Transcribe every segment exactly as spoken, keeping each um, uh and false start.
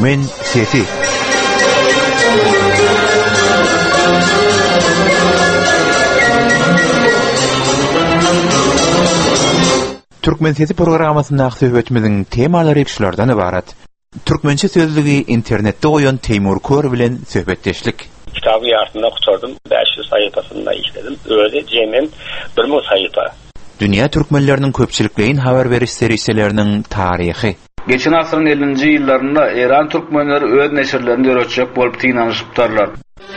Türkmen sesi. Türkmen sesi programmasynda söhbetimizin temalary şulardan ibarat. Türkmençe sözlügi internetde goýan Teymur Kör bilen söhbetdeşlik. Kitabı ýartynda okuturdum, beş yüz sayfasynda işledim. Öyle jemem bir ming sayfa. Dünya türkmenlerinin köpçülikleyin haber veriş seriselerinin tarihi. Geçen asrın ellinji ýyllarynda Iran türkmenleri öz neşirlerini öğretecek bolup tynanyşypdyrlar.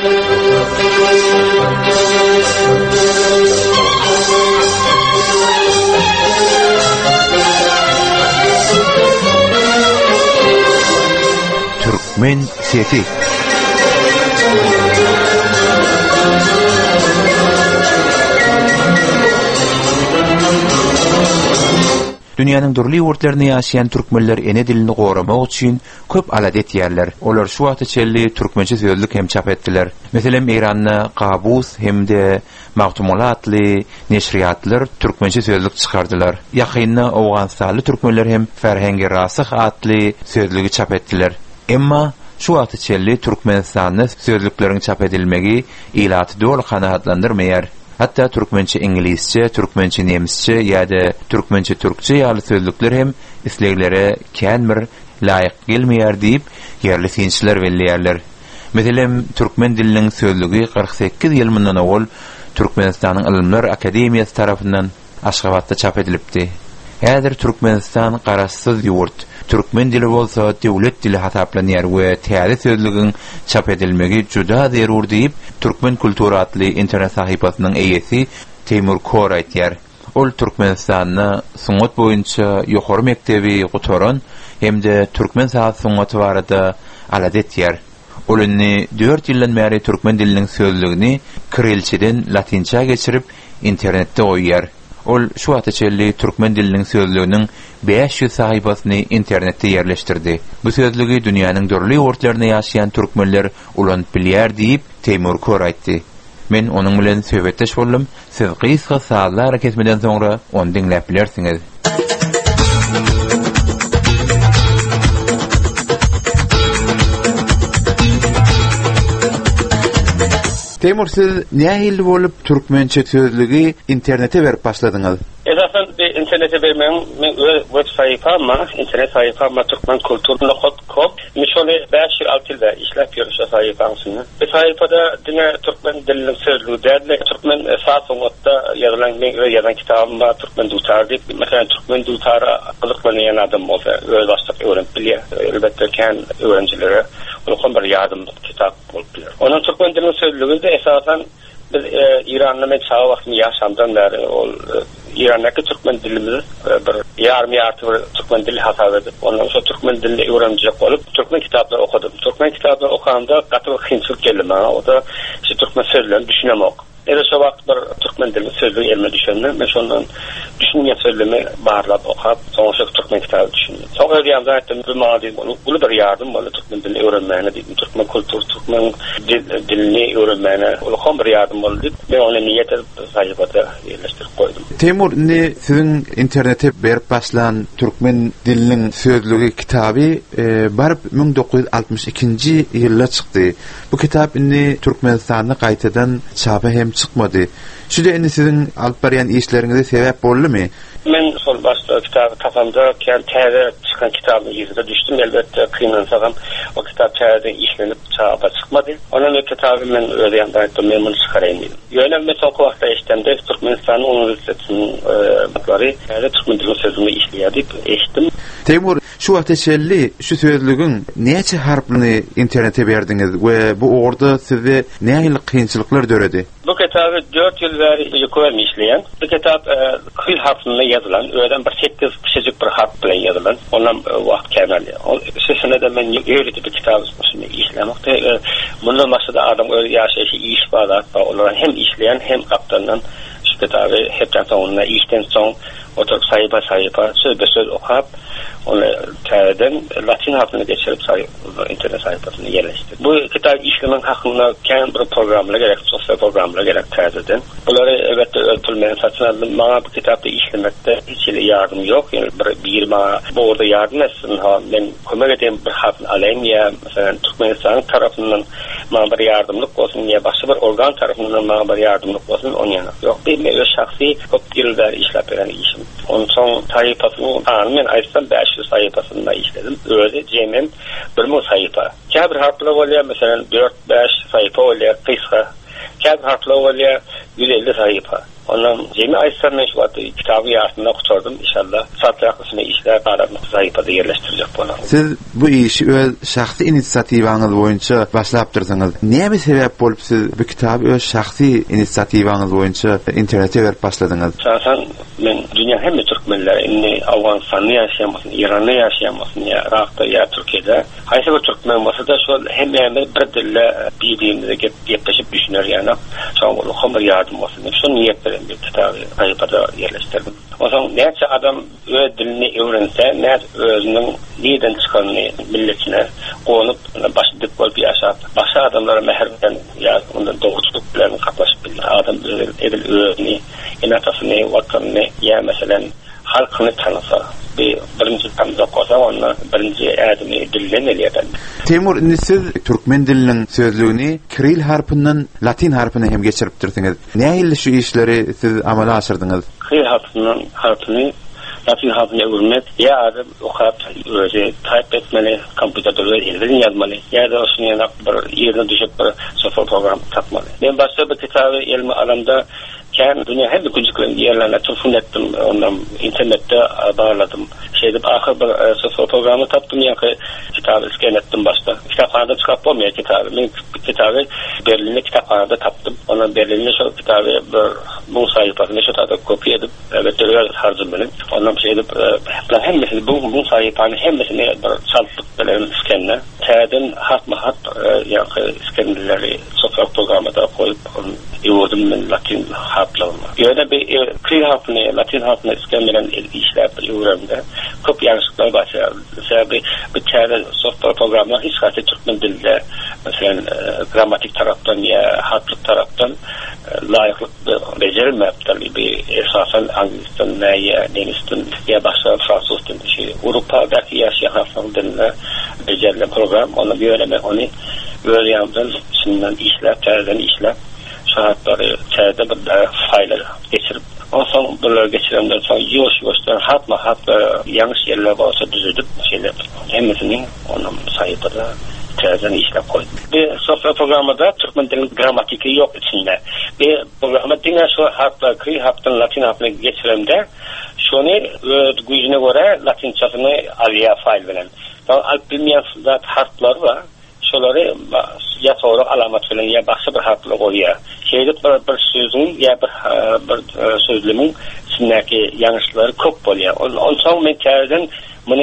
Türkmen sesi. Dünýäniň durly ýurtlaryna ýaşaýan türkmenler ene dilini goramak üçin köp aladet ýerler. Olar şu wagta çelli türkmençe sözlük hem çap etdiler. Meselem Iranda Qabus hemde Magtumalatly neşriyatlar türkmençe sözlük çykardylar. Ýakynda Awganstanly türkmenler hem Ferhengi Rasih atly sözlügi çap etdiler. Emma şu wagta çelli Türkmenistanda sözlükleriň çap edilmegi ilaty dol kanaatlandyrmaýar. Hatta Türkmençe İngilizce, Türkmençe Nemisçe ýa-da Türkmençe Türkçe ýaly sözlükler hem isleglere känmir laýyk gelmeýär diýip ýerli finçiler belliýärler. Meselem Türkmen diliniň sözlügi kırk sekiz ýyl mundan awal Türkmenistanyň Ilmler Akademiýasy tarapyndan Aşgabatda çap edilipdi. Häzir Türkmenistan garaşsyz ýurt. Türkmen dili bolsa döwlet dili hasaplanýar we täze sözlügiň çap edilmegi juda zerur diýip Türkmen kultura atly internet sahypasynyň eýesi Teymur Kör aýtýar. Ol Türkmenistanyň suňat boýunça ýokary mektebi gutoran hemde Türkmen sahat suňaty barada aladet ýer. Olunny dört ýyldan bäri Türkmen diliniň sözlügini kirilçeden latinçe geçirip internetde goýýar. Ol şu wagta çelli Türkmen diliniň sözlüginiň beş yüz sahypasyny internetde ýerleşdirdi. Bu sözlügi dünýäniň dörli ýurtlaryna ýaşaýan türkmenler ulanyp bilýär diýip Teymur Kör aýtdy. Men onuň bilen söhbetdeş boldum. Siz gysga saatlar kesmeden soňra onu dinläp bilersiňiz. Teymur, siz nähili bolup türkmençe sözlügi internete berip başladyňyz? Esasen internete bermem, men web sayfama, internet sayfama Türkmen kultur nokta com. Mişole beş yıl altı ýylda işläp ýörüşä sayfamyny. Bu sayfada diňe Türkmen diliniň sözlügi däli Türkmen saatynda ýazylan men ýazan kitabym bar, Türkmen dutar diýip, mesela Türkmen dutara gyzyklanýan adam bolsa, öz başlyk öwrenip bilýär. Elbetde kän öwrenjilere ulu bir ýardym kitap bolup bilýär. Onuň Türkmen diliniň sözlügi de esasen biz İran'da men çağa wagtyny ýaşamdan bäri ol İran'daki Türkmen dilimiz bir yarım ýarty bir Türkmen dili hasap edip, ondan sonra Türkmen dilini öwrenjek bolup, Türkmen kitaplar okudum. Türkmen kitaplar okanda gaty bir kynçylyk geldi bana. O da şu Türkmen sözlerini düşünemek. Ere şu wagt bir Türkmen dilini sözlügi elime düşende, men şondan düşünýän sözlerimi barlap okap, soňra Türkmen kitabı düşündüm. Soňra ýa-da etdim bir mady bolup, bu bir ýardym boldy Türkmen dilini öwrenmäne diýip, Türkmen kultur, Türkmen dilini öwrenmäne, ulu bir ýardym boldy. Men onu niýet edip saýypata ýerleşdirip goýdum. Teymur, ne siziň internete berip başlan Türkmen diliniň sözlügi kitaby e, barıp bin dokuz yüz altmış ikinji ýylda çykdy. Bu kitap inni Türkmenistanda gaýtadan çapa hem çykmady. Şu da inni siziň alyp barýan işleriňize sebäp boldymy? Men sol başda kitabı kafamda kän täze çykan kitabyny ýüzüne düşdüm. Elbetde kıynansam o kitap täze işlenip çapa çykmady. Onuň o kitaby men öýle ýanda etdim, men muny çykarayım diýdim. Ýönem men çok wagtda eşitdim, Türkmenistanyň uniwersitetiniň baklary täze Türkmen dilini sözlügi işleýär diýip eşitdim. Teymur, şu wagta çelli şu sözlügiň näçe harplyny internete berdiňiz we bu orada size nähili kynçylyklar döredi? Bu kitabı dört yıl beri ýöküň işleýän. Bu kitap kyl harfyny ýazylan, öýden bir sekiz kişijik bir harf bilen ýazylan. Ondan wagt kämeli. O şeýle de men ýöretip bir kitap işlemekde. Mundan maksada adam ýaşaýşy iş barlar, olar hem işleýän hem gapdandan şu kitabı hepden soňuna işden soň oturup sayfa sayfa söz söz okap onu terden Latin harfine geçirip sayı, internet sayfasına yerleştirdi. Bu kitap işlemen hakkında kendi bir programla gerek, sosyal programla gerek terden. Bunları elbette ölçülmeyen satın aldım. Bana bu kitapta işlemekte hiç yardım yok. Yani bir, bir bana bu orada yardım etsin. Ha, ben kömek edeyim bir harfini alayım ya mesela Türkmenistan tarafından bana bir yardımlık olsun ya başka bir organ tarafından bana bir yardımlık olsun onun yana yok. Benim öyle şahsi çok yıllar işlep veren işim. Onun son sayfasını anlayan ayıstan beş yüz sayfasında işledim. Öyle cemem bir mu sayfa. Kabir harfler oluyor mesela dört beş sayfa oluyor kısa. Kabir harfler oluyor yüz elli sayfa. Ondan cemi ayıstan ben şu adı kitabı yarısında kuturdum. İnşallah satı yakısını işler bağlamında sayfada yerleştirecek bunu. Siz bu işi öz şahsi inisiativanız boyunca başlayaptırdınız. Niye bir sebep bolup siz bu kitabı öz şahsi inisiativanız boyunca internete verip başladınız? Şahsen ben dünya hem de Türkmenler, Afganistan'da yaşayamasın, İran'da yaşayamasın ya Irak'ta ya Türkiye'de. Hayse bir Türkmen olsa da şu hem hem bir dille birbirimize yaklaşıp düşünür yani. Şu an onu hamur yardım olsun. Şu niyetlerim bir kitabı sayfada yerleştirdim. O zaman neyse adam öz dilini öğrense, ne özünün neden çıkanını milletine konup başladık bol bir yaşat. Başka adamlara meherden ya ondan doğrultuklarını katlaşıp bilir. Adam edil özünü, inatasını, vatanını ya mesela halkını tanısa. Bir birinci tanıza kosa onunla birinci adını dilden eleyeden. Temur, siz Türkmen dilinin sözlüğünü Kiril harfinden Latin harfine hem geçiriptirdiniz. Ne illi şu işleri siz amala aşırdınız? Kiril harfinden harfini Latin harfine örmek ya adam okuyup öyle type etmeli, kompüterde öyle yazmalı ya da olsun yana bir yerine düşüp bir software program tapmalı. Ben başka bir kitabı elime alamda Ken dünya hem de küçüklerin yerlerine telefon ettim, ondan internette bağladım. Şeyde ahir bir sosyal programı taptım ya ki kitabı scan ettim başta. Kitaphanada çıkıp olmuyor kitabı. Ben kitabı Berlin'de kitaphanada taptım. Ondan Berlin'de şu kitabı bir bu sayfasını şu tarzda kopya edip evet öyle harcım benim. Ondan şey edip hem mesela bu bu sayfanın hem mesela bir saltık böyle scanle. Terden hatma hat ya scanleri sosyal programda koyup yordum ben Latin harflerine. Öyle bir Kiril harfine, Latin harfine scanlenen işler öğrendim. Çok yanlışlıklar başlıyor. Mesela bir, bir tane software programlar hiç kayıtlı Türkmen dilde mesela e, gramatik taraftan ya hatlık taraftan e, layıklık becerilmeyaptır. Bir esasen Anglistan ya Denistan ya başka Fransız dilde şey. Avrupa'daki yaşayan harfler dilinde becerilen program. Onu bir öğrenme, onu öğrenmeden şimdiden işler, terden işler. Saatleri terde bir fayla geçirip o son bunları geçiremden sonra yoş yoştan hatma hatta yanlış yerler varsa düzüdüp şeyler hemesini onun sayfada terden işlep koydum. Bir software programda Türkmen dilinin gramatiki yok içinde. Bir programda dinle şu harfler Kiril harften Latin harfine geçiremde şunu gücüne göre Latincasını aliya fayl veren. Alp bilmeyen harfler var. Şoları ya sonra alamat veren ya başka bir harfler koyuyor. Şeyde bir, bir sözün ya bir, bir sözlümün içindeki yanlışları çok oluyor. Ondan sonra ben terden bunu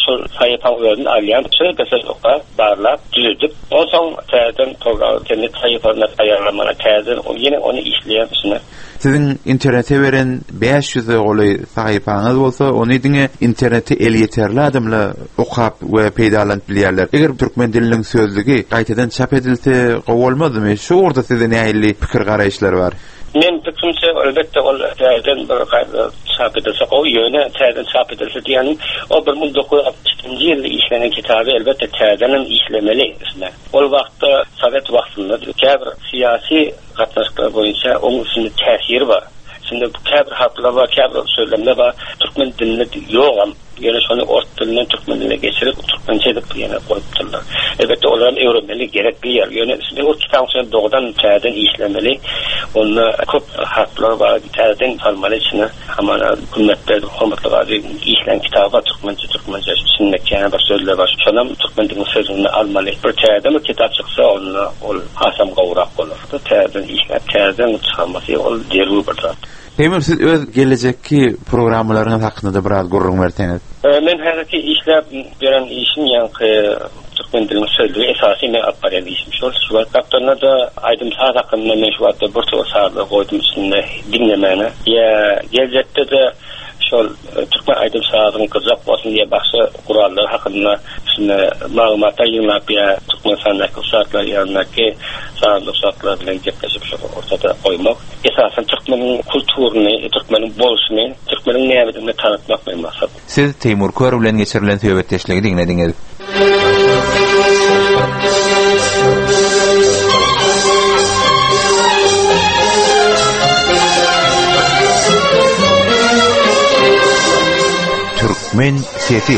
sayfam öğrenin alayan şöyle mesaj oka bağırlap düzüdüp ondan sonra terden programı kendi sayfalarına ayarlamana terden yine onu işleyen üstüne. Sizin internete veren beş yüz oly sayfanız bolsa, onu diňe interneti el yeterli adamla okap we peýdalanıp bilýärler. Eger türkmen diliniň sözlügi gaýtadan çap edilse gowalmadymy? Şu orada size näýli pikir garaýşlar bar? Men fikrimçe elbette ol terden bir gaýda çap edilse, o ýöne terden çap edilse diýänim, o bir bin dokuz yüz altmış üçinji ýylda işlenen kitaby elbette terden işlemeli. Ol wagtda Sovet wagtynda käbir siyasi gatnaşyklar boýunça onun üstünde täsiri var. Şimdi bu käbir harfler var, käbir sözlemler var. Türkmen dilinde yok ama yani şunu ort dilinden Türkmen diline geçirip Türkmençe edip yani koyupturlar. Elbette onların öğrenmeli gerek bir yer. Yani şimdi o kitabın doğrudan terden işlemeli. Onunla çok harfler var. Terden kalmalı içine. Ama hükümette hükümetler var. İşlen kitabı var. Türkmençe, Türkmençe. Sünnetçe yani bir sözler var. Şundan Türkmen dilinin sözünü almalı. Bir terden bir kitap çıksa onunla o hasam kavrak olur. Terden işlen, terden çıkarması o dervi bir zat. Temur, siz öz gelecekki programlaryňyz hakynda da biraz gurrun berseňiz. Men häzirki işläp beren işim ýa-ni Türkmen dilini sözlüğü esasy men apparan işim şol. Şu wagtda da aýdym saat hakynda men şu wagtda bir toýa sarda goýdum üstünde dinlemeni. Ya gelecekde de şol Türkmen aydın sağlığın kızak olsun diye başka kurallar hakkında şimdi malumatlar yığınlap ya Türkmen sanatçı şartlar yanındaki sağlık şartları bilen yaklaşıp şu ortada koymak. Esasen Türkmenin kültürünü, Türkmenin bolşunu, Türkmenin neyabetini tanıtmak benim maksat. Siz Teymur Kör bilen geçirilen söhbetleşligi dinlediniz. Türkmen Sesi.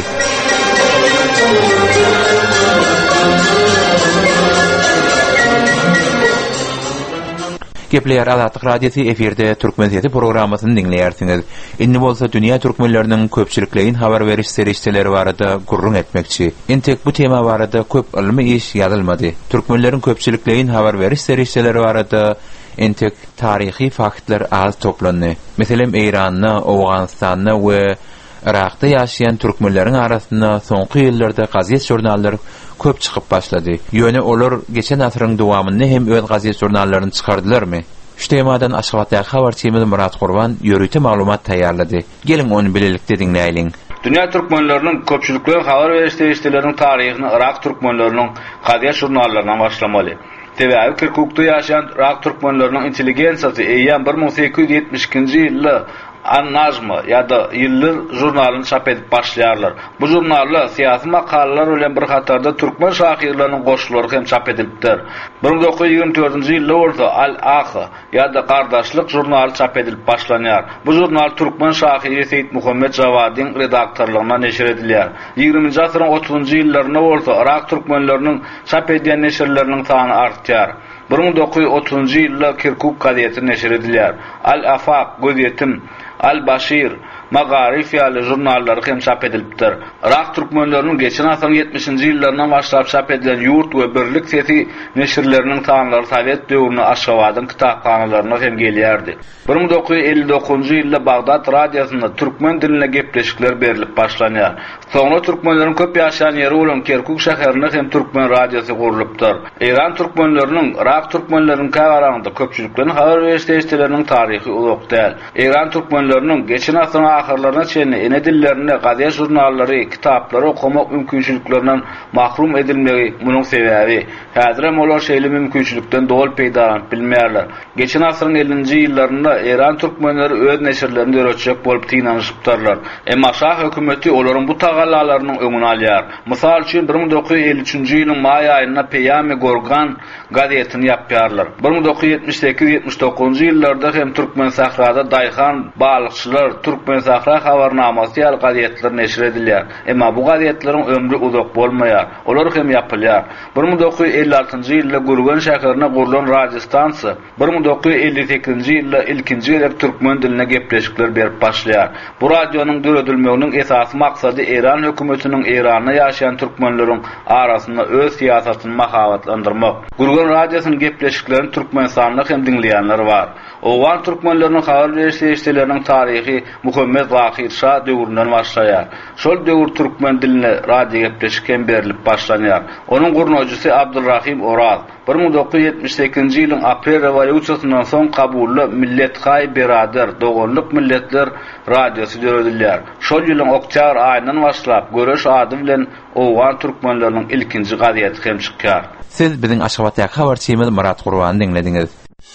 Gepleyer Azatlyk Radiosu eferde Türkmen Sesi programmasyny dinleýärsiňiz. Indi bolsa dünýä türkmenleriniň köpçüliklerin habar beriş serişdeleri barada gurrun etmekçi. Entek bu tema barada köp ilmi iş ýazylmady. Türkmenlerin köpçüliklerin habar beriş serişdeleri barada entek tarihi faktlar az toplandy. Meselem Eýranyna, Awganystanyna we Irak'ta yaşayan Türkmenlerin arasında soňky ýyllarda gazet jurnalları köp çykyp başlady. Ýöne olar geçen asyryň dowamynda hem öz gazet jurnallaryny çykardylarmy? Şu temadan Aşgabatda habarçymyz Murat Gurban ýörüte maglumat taýýarlady. Gelin onu bilelikde dinleýin. Dünýä türkmenleriniň köpçülikleri habar beriş serişdeleriniň taryhyny Irak türkmenleriniň gazet jurnallaryna başlamaly. Tebiäki Kirkukda ýaşayan Irak türkmenleriniň intelligensiýasy eýýän bir ming sekiz ýüz ýetmişinji ýylda An-Najm ýa-da ýyllar jurnalyny çap edip başlaýarlar. Bu jurnallar syýasy makalalar bilen bir hatarda türkmen şahyrlarynyň goşulary hem çap edilipdir. bir ming dokuz ýüz ýigirme dördünji ýylda orta Al-Akh ýa-da Gardaşlyk jurnaly çap edilip başlanýar. Bu jurnal türkmen şahyry Seyit Muhammed Jawadyň redaktorlygyna neşir edilýär. ýygrimiňji asyryň otuzunji ýyllaryna orta Irak türkmenleriniň çap edýän neşirleriniň sany artýar. bir ming dokuz ýüz otuzunji ýylda Kirkuk gazeti neşir edilýär. Al-Afaq gazetim, Al-Bashir, Magarif ýaly jurnallary hem çap edilipdir. Irak türkmenleriniň geçen asyryň ýetmişinji ýyllaryndan başlap çap edilen Ýurt we Birlik sesi neşirleriniň sanlary Sowet döwrüne Aşgabatyň kitapxanalaryna hem gelýärdi. bir ming dokuz ýüz elli dokuzunji ýylda Bagdad radiosunda türkmen diline gepleşikler berilip başlanýar. Soňra türkmenleriň köp ýaşaýan ýeri bolan Kirkuk şäherine hem türkmen radiosy gurulypdyr. Eýran türkmenleriniň Irak türkmenleriniň kawaragynda köpçüliklerini habar beriş serişdeleriniň taryhy uzak däl. Eýran türkmenleriniň geçen asyryň ahyrlaryna çenli ene dillerine gazet jurnallary, kitaplary okumak mümkinçiliklerinden mahrum edilmegi munyň sebäbi. Häzir hem olar şeýle mümkinçilikden dol peýda bilmeýärler. Geçen asyryň ellinji ýyllarynda Eýran türkmenleri öz neşirlerini öýretjek bolup tynanyşypdyrlar. Emma şah hökümeti olaryň bu tagallalarynyň öňüne alýar. Mysal üçin bir ming dokuz ýüz elli üçinji ýylyň maý aýynda Peyami Gorgan gazetini ýapýarlar. bir ming dokuz ýüz ýetmiş sekiz ýetmiş dokuzunji ýyllarda hem türkmen sahrada Daýhan balykçylar Türkmen Sahra habarnamasy ýaly gazetler neşir edilýär. Emma bu gazetleriň ömrü uzak bolmaýar. Olar hem ýapylýar. bir ming dokuz ýüz elli altynjy ýylda Gurgan şäherine gurulan radio stansy bir ming dokuz ýüz elli sekizinji ýylda ilkinji gelip türkmen diline gepleşikler berip başlaýar. Bu radionyň döredilmeginiň esasy maksady Eýran hökümetiniň Eýranda ýaşaýan türkmenleriň arasynda öz siýasatyny mahabatlandyrmak. Gurgan radiosynyň gepleşiklerini türkmen sanly hem dinleýänler bar. Owan türkmenleriniň habar beriş serişdeleriniň taryhy Muhammed Zahir Şah döwründen başlaýar. Şol döwür türkmen diline radio gepleşikler berilip başlanýar. Onuň gurnojysy Abdulrahim Oraz bir ming dokuz ýüz ýetmiş sekizinji ýylyň aprel rewolýusiýasyndan soň kabully Millet Hay Berader Dogonluk Milletler radiosy döredilýär. Şol ýylyň oktýabr aýyndan başlap göreş ady bilen Owan türkmenleriniň ilkinji gazeti hem çykýar. Siz biziň Aşgabatda habarçymyz Murat Gurbany dinlediňiz.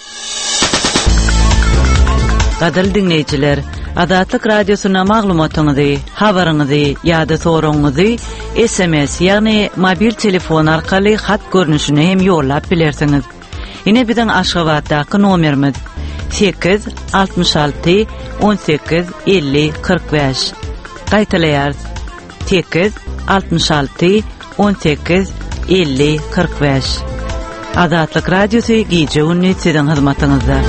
Gadal dinleyijiler, Azatlyk radiosyna maglumatyňyzy, habaryňyzy ýa-da soragyňyzy S M S ýagny mobil telefon arkaly hat görnüşine hem ýollap bilersiňiz. Ine biziň Aşgabatdaky nomerimiz sekiz altmış alty on sekiz elli kırk beş. Gaýtalaýar sekiz altmış alty on sekiz elli kırk beş. Azatlyk radiosu gije ünni siziň hyzmatyňyzda.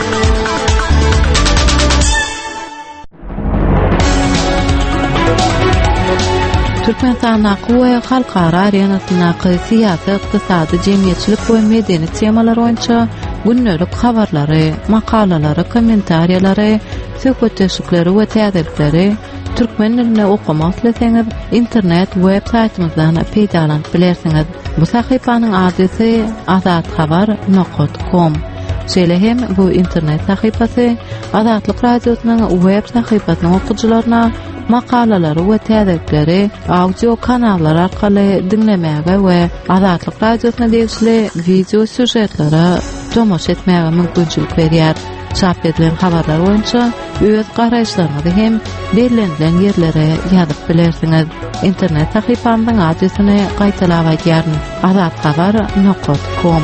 Türkmen sanaky we halkara arenasynaky syýasat, ykdysady, jemgyýetçilik we medeni temalar boýunça günnelik habarlary, makalalary, kommentariýalary, söhbetleşikleri we täzelikleri türkmen diline okumak ileseňiz internet web saýtymyzdan peýdalanyp bilersiňiz. Bu sahypanyň adresy azathabar nokta com. Şeýle hem bu internet sahypasy Azatlyk radiosynyň web sahypasynyň okuwçylaryna makalalary we täzelikleri audio kanallar arkaly dinlemäge we Azatlyk radiosyna degişli video süjetlere tomoş etmäge mümkinçilik berýär. Çap edilen habarlar boýunça öz garaşlaryňyzy hem bellendilen ýerlere ýazyp bilersiňiz. İnternet sahypamyň adresyny gaýtalap aýdýaryn: azathabar nokta com.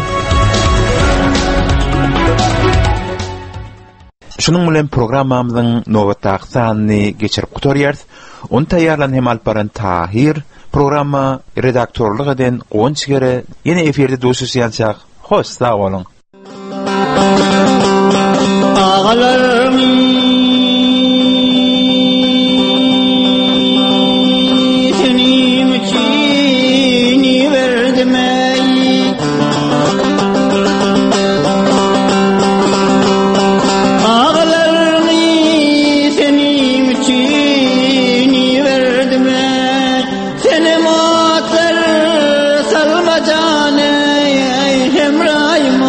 Şunun bilen programmamyzyň nowatdaky sanyny geçirip gutarýarys. Onu taýýarlan hem alparan Tahir, programma redaktorlyk eden Gonçgere ýene eferde duşuşýançak. Hoş sag bolun. Ağalarım senin için verdim ey. Ağalarım senin için verdim ey. Seni matlar salma canı ey hemrayım.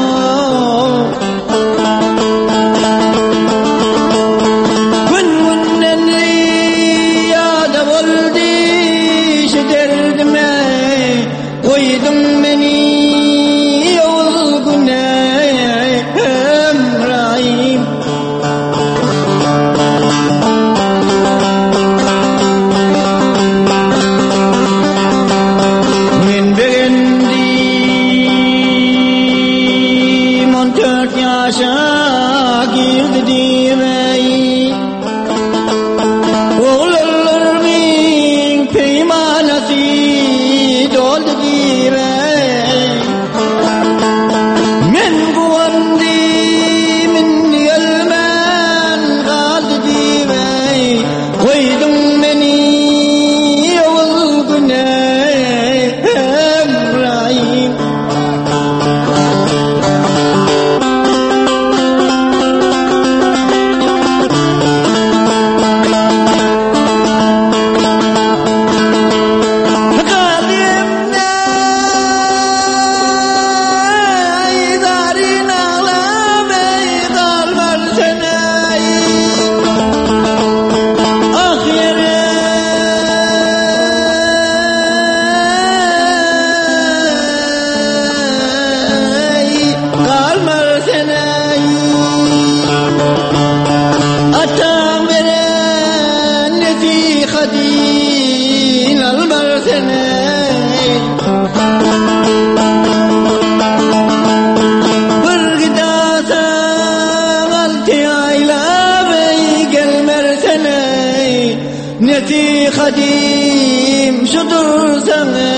Neti kadim şudur sana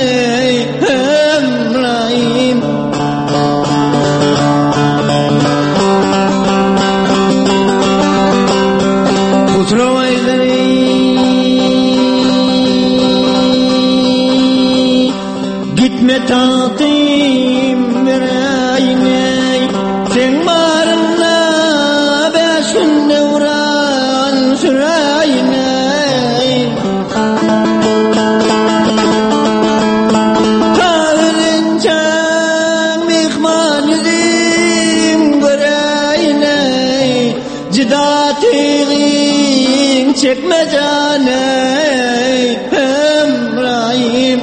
hemrayim. Kusura vayzari gitme tatim verayim. Sen varınla beş günde vuran sürayim. Cidatin çekme caney hemrayim.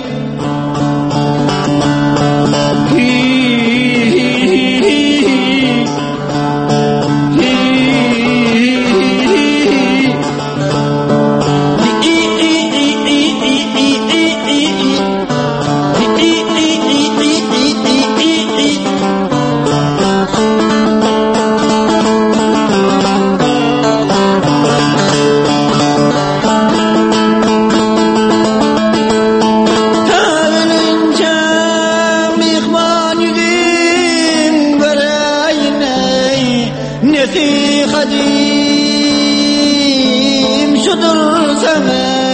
Nesi kadim şudur sana